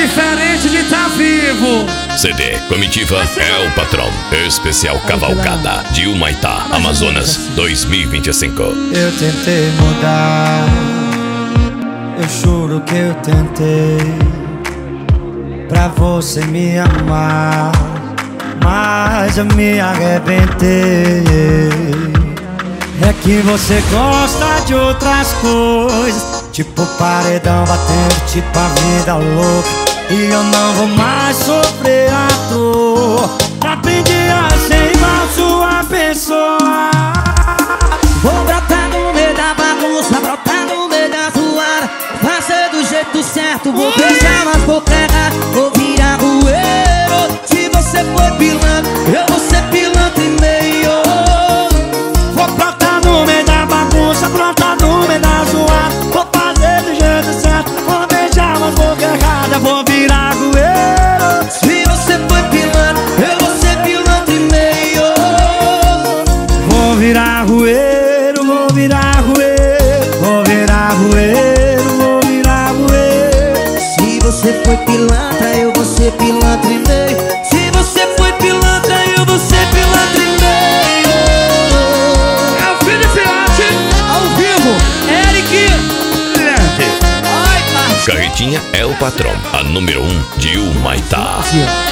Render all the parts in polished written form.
diferente de tá vivo. CD Comitiva é o patrão. Especial Cavalgada de Humaitá, Amazonas 2025. Eu tentei mudar, eu juro que eu tentei, pra você me amar, mas eu me arrebentei. É que você gosta de outras coisas, tipo paredão batendo, tipo a vida louca. E eu não vou mais sofrer à toa. Aprendi a ser igual sua pessoa. Vou brotar no meio da bagunça, brotar no meio da zoada, fazer do jeito certo, vou beijar nas bocas erradas, vou virar rueiro. Se você for pilantra, eu vou ser pilantra e meio. Vou brotar no meio da bagunça, brotar no meio da zoada, vou fazer do jeito certo, vou beijar nas bocas erradas, vou virar rueiro. Se você for pilantra, eu vou ser pilantra e meio. Vou virar rueiro, vou virar rueiro, vou virar rueiro, vou virar rueiro. Se você foi pilantra, eu vou ser pilantra e meio. Se você foi pilantra, eu vou ser pilantra e meio. É o Felipe Arte, ao vivo, Eric. Ai, pai. Carretinha é o patrão, a número 1 de Humaitá.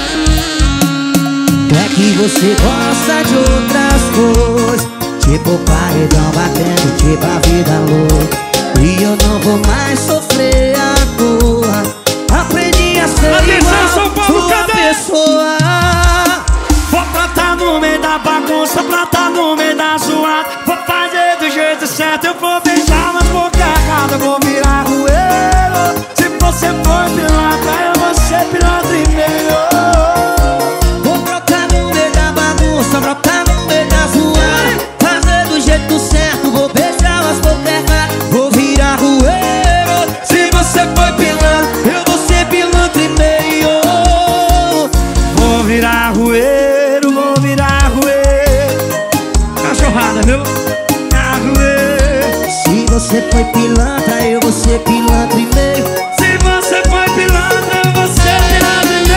É que você gosta de outras coisas, tipo paredão batendo, tipo a vida louca. E eu não vou mais sofrer à toa. Aprendi a ser Atenção, São igual Paulo, sua cadê? pessoa. Vou brotar no meio da bagunça, brotar no meio da zoada, vou fazer do jeito certo, eu vou beijar nas bocas erradas, eu vou virar rueiro. Se você for pilantra, eu vou ser pilantra e meio. Vou brotar no meio da bagunça, brotar no meio da zoada, fazer do jeito certo, vou beijar as bocas erradas, vou virar rueiro. Se você foi pilantra, eu vou ser pilantra e meio. Vou virar rueiro, vou virar rueiro, Cachorrada, viu? virar rueiro. Se você foi pilantra, eu vou ser pilantra e meio. Se você for pilantra, eu vou ser pilantra e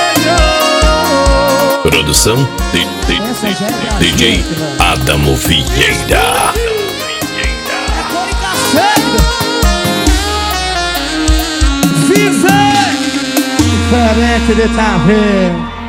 meio. Produção DJ Adamo Vieira. Diferente de tá vivo.